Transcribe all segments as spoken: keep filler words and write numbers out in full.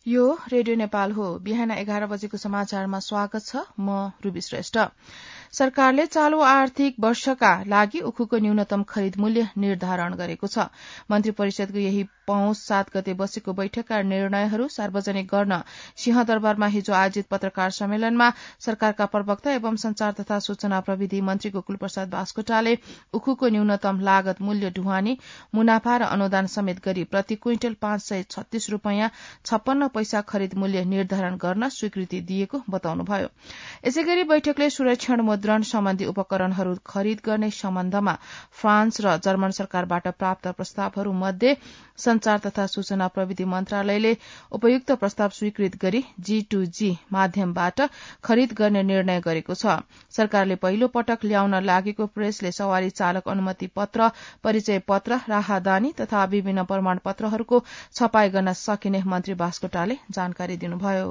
यो रेडियो नेपाल हो। बिहान एघार बजेको समाचारमा स्वागत छ। म रूबी श्रेष्ठ। सरकारले चालू आर्थिक वर्षका लागि उखुको न्यूनतम खरिद मूल्य निर्धारण गरेको छ। मन्त्री परिषदको यही पौष सात गते बसेको बैठकका निर्णयहरू सार्वजनिक गर्न सिंहदरबारमा हिजो आयोजित पत्रकार सम्मेलनमा सरकारका प्रवक्ता एवं संचार तथा सूचना प्रविधि मन्त्री गोकुल प्रसाद बास्कोटाले उखुको न्यूनतम लागत मूल्य ढुवानी मुनाफा र अनुदान समेत गरी प्रति क्विन्टल पाँच सय छत्तीस रूपियाँ छप्पन्न पैसा खरिद मूल्य निर्धारण गर्न स्वीकृति दिएको बताउनुभयो। यसैगरी बैठकले सुरक्षण मुद्रण सम्बन्धी उपकरणहरू खरिद गर्ने सम्बन्धमा फ्रान्स र जर्मन सरकारबाट प्राप्त प्रस्तावहरू मध्ये संचार तथा सूचना प्रविधि मन्त्रालयले उपयुक्त प्रस्ताव स्वीकृत गरी जी टू जी माध्यमबाट खरिद गर्ने निर्णय गरेको छ। सरकारले पहिलो पटक ल्याउन लागेको प्रेसले सवारी चालक अनुमति पत्र, परिचय पत्र, राहदानी तथा विभिन्न प्रमाण पत्रहरूको छपाई गर्न सकिने मन्त्री बास्कोटाले जानकारी दिनुभयो।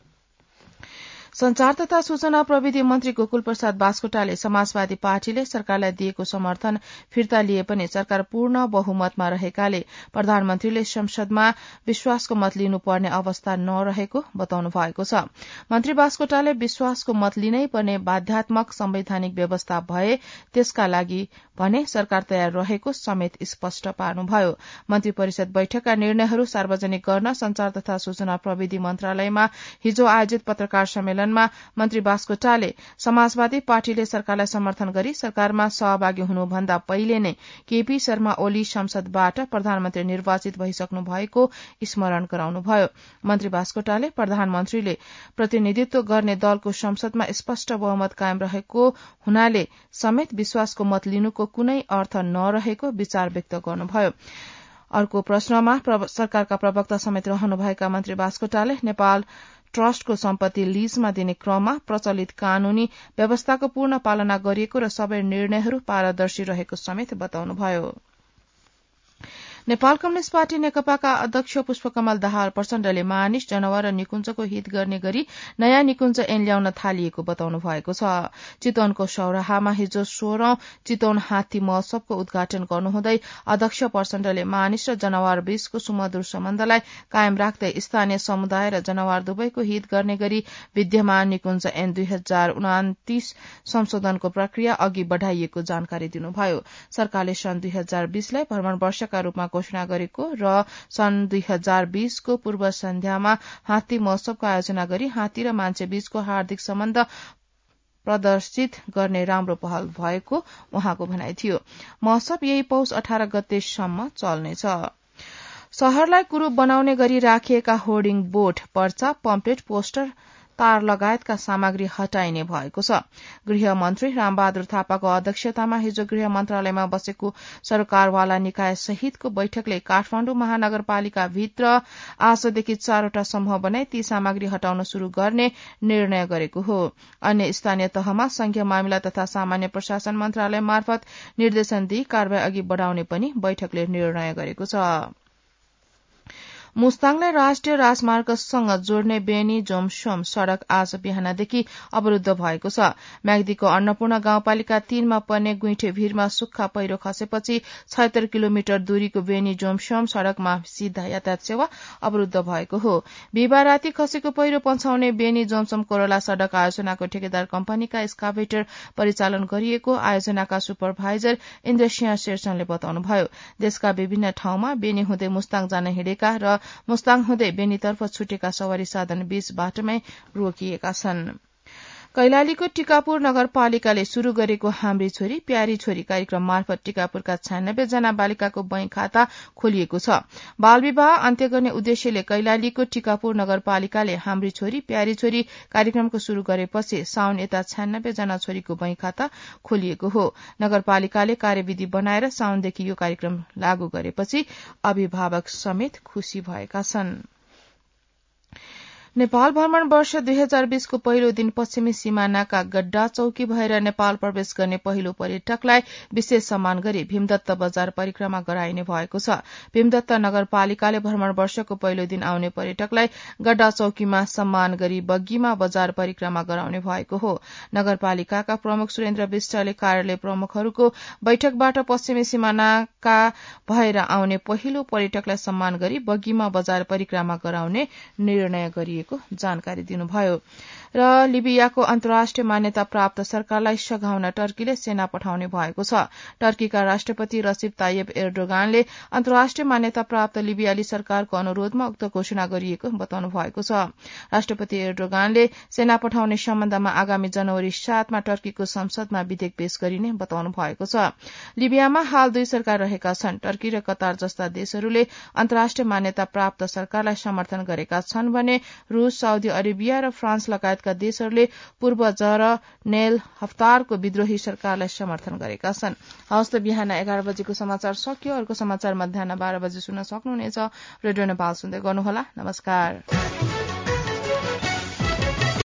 संचार तथा सूचना प्रविधि मन्त्री गोकुल प्रसाद बास्कोटाले समाजवादी पार्टीले सरकारलाई दिएको समर्थन फिर्ता लिए पनि सरकार पूर्ण बहुमतमा रहेकाले प्रधानमन्त्रीले संसदमा विश्वासको मत लिनुपर्ने अवस्था नरहेको बताउनु भएको छ। मन्त्री बास्कोटाले विश्वासको मत लिनै पर्ने बाध्यात्मक संवैधानिक व्यवस्था भए त्यसका लागि भने सरकार तयार रहेको समेत स्पष्ट पार्नुभयो। मन्त्री परिषद बैठकका निर्णयहरू सार्वजनिक गर्न संचार तथा सूचना प्रविधि मन्त्रालयमा हिजो आयोजित पत्रकार सम्मेलन मन्त्री बास्कोटाले समाजवादी पार्टीले सरकारलाई समर्थन गरी सरकारमा सहभागी हुनुभन्दा पहिले नै केपी शर्मा ओली संसदबाट प्रधानमन्त्री निर्वाचित भइसक्नु भएको स्मरण गराउनुभयो। मन्त्री बास्कोटाले प्रधानमन्त्रीले प्रतिनिधित्व गर्ने दलको संसदमा स्पष्ट बहुमत कायम रहेको हुनाले समेत विश्वासको मत लिनुको कुनै अर्थ नरहेको विचार व्यक्त गर्नुभयो। अर्को प्रश्नमा सरकारका प्रवक्ता समेत रहनुभएका मन्त्री बास्कोटाले नेपाल ट्रस्टको सम्पत्ति लीजमा दिने क्रममा प्रचलित कानूनी व्यवस्थाको पूर्ण पालना गरिएको र सबै निर्णयहरू पारदर्शी रहेको समेत बताउनुभयो। नेपाल कम्युनिष्ट पार्टी नेकपाका अध्यक्ष पुष्पकमल दाहाल प्रचण्डले मानिस, जनावर र निकुञ्जको हित गर्ने गरी नयाँ निकुञ्ज ऐन ल्याउन थालिएको बताउनु भएको छ। चितवनको सौराहामा हिजो सोह्रौं चितवन हात्ती महोत्सवको उद्घाटन गर्नुहुँदै अध्यक्ष प्रचण्डले मानिस र जनावर बीचको सुमधुर सम्बन्धलाई कायम राख्दै स्थानीय समुदाय र जनावर दुवैको हित गर्ने गरी विद्यमान निकुञ्ज ऐन दुई हजार उनातिस संशोधनको प्रक्रिया अघि बढ़ाइएको जानकारी दिनुभयो। सरकारले सन् दुई हजार बीसलाई भ्रमण वर्षका रूपमा घोषणा गरेको र सन् दुई हजार बीसको पूर्व सन्ध्यामा हात्ती महोत्सवको आयोजना गरी हात्ती र मान्छे बीचको हार्दिक सम्बन्ध प्रदर्शित गर्ने राम्रो पहल भएको उहाँको भनाइ थियो। महोत्सव यही पौष अठार गतेसम्म चल्नेछ। शहरलाई कुरूप बनाउने गरी राखिएका होर्डिङ बोर्ड, पर्चा, पम्पलेट, पोस्टर, तार लगायतका सामग्री हटाइने भएको छ। गृह मन्त्री रामबहादुर थापाको अध्यक्षतामा हिजो गृह मन्त्रालयमा बसेको सरकारवाला निकाय सहितको बैठकले काठमाडौँ महानगरपालिका भित्र आजदेखि चारवटा समूह बनाई ती सामग्री हटाउन शुरू गर्ने निर्णय गरेको हो। अन्य स्थानीय तहमा संघीय मामिला तथा सामान्य प्रशासन मन्त्रालय मार्फत निर्देशन दिई कारवाही अघि बढ़ाउने पनि बैठकले निर्णय गरेको छ। मुस्ताङलाई राष्ट्रिय राजमार्गसँग जोड्ने बेनी जोमसोम सड़क आज बिहानदेखि अवरूद्ध भएको छ। म्याग्दीको अन्नपूर्ण गाउँपालिका तीनमा पर्ने गुइठे भीरमा सुक्खा पहिरो खसेपछि छयत्तर किलोमिटर दूरीको बेनी जोमसोम सड़कमा सीधा यातायात सेवा अवरूद्ध भएको हो। बिहिबार राति खसेको पहिरो पन्छाउने बेनी जोमसोम कोरोला सड़क आयोजनाको ठेकेदार कम्पनीका स्काभेटर परिचालन गरिएको आयोजनाका सुपरभाइजर इन्द्रसिंह शेरचनले बताउनुभयो। देशका विभिन्न ठाउँमा बेनी हुँदै मुस्ताङ जान हिँडेका र मुस्ताङ हुँदै बेनीतर्फ छुटेका सवारी साधन बीच बाटोमै रोकिएका छन्। कैलालीको टिकापुर नगरपालिकाले शुरू गरेको हाम्री छोरी प्यारी छोरी कार्यक्रम मार्फत टिकापुरका छयानब्बे जना बालिकाको बैंक खाता खोलिएको छ। बाल विवाह अन्त्य गर्ने उद्देश्यले कैलालीको टिकापुर नगरपालिकाले हाम्री छोरी प्यारी छोरी कार्यक्रमको शुरू गरेपछि साउन यता छयानब्बे जना छोरीको बैंक खाता खोलिएको हो। नगरपालिकाले कार्यविधि बनाएर साउनदेखि यो कार्यक्रम लागू गरेपछि अभिभावक समेत खुशी भएका छन्। नेपाल भ्रमण वर्ष दुई हजार बीसको पहिलो दिन पश्चिमी सीमानाका गड्डा चौकी भएर नेपाल प्रवेश गर्ने पहिलो पर्यटकलाई विशेष सम्मान गरी भीमदत्त बजार परिक्रमा गराइने भएको छ। भीमदत्त नगरपालिकाले भ्रमण वर्षको पहिलो दिन आउने पर्यटकलाई गड्डा चौकीमा सम्मान गरी बग्गीमा बजार परिक्रमा गराउने भएको हो। नगरपालिकाका प्रमुख सुरेन्द्र विष्टले कार्यालय प्रमुखहरूको बैठकबाट पश्चिमी सीमानाका भएर आउने पहिलो पर्यटकलाई सम्मान गरी बग्गीमा बजार परिक्रमा गराउने निर्णय गरिएको जानकारी दिनुभयो। र लिबियाको अन्तर्राष्ट्रिय मान्यता प्राप्त सरकारलाई सघाउन टर्कीले सेना पठाउने भएको छ। टर्कीका राष्ट्रपति रसिब ताइयब एर्डोगानले अन्तर्राष्ट्रिय मान्यता प्राप्त लिबियाली सरकारको अनुरोधमा उक्त घोषणा गरिएको बताउनु भएको छ। राष्ट्रपति एर्डोगानले सेना पठाउने सम्बन्धमा आगामी जनवरी सातमा टर्कीको संसदमा विधेयक पेश गरिने बताउनु भएको छ। लिबियामा हाल दुई सरकार रहेका छन्। टर्की र कतार जस्ता देशहरूले अन्तर्राष्ट्रिय मान्यता प्राप्त सरकारलाई समर्थन गरेका छन् भने रूस, साउदी अरेबिया र फ्रान्स लगायतका देशहरूले पूर्व जर नेल हफ्तारको विद्रोही सरकारलाई समर्थन गरेका छन्। हवस् त बिहान एघार बजेको समाचार सकियो। अर्को समाचार मध्याह बाह्र बजे सुन्न सक्नुहुनेछ। रेडियो नेपाल सुन्दै गर्नुहोला। नमस्कार।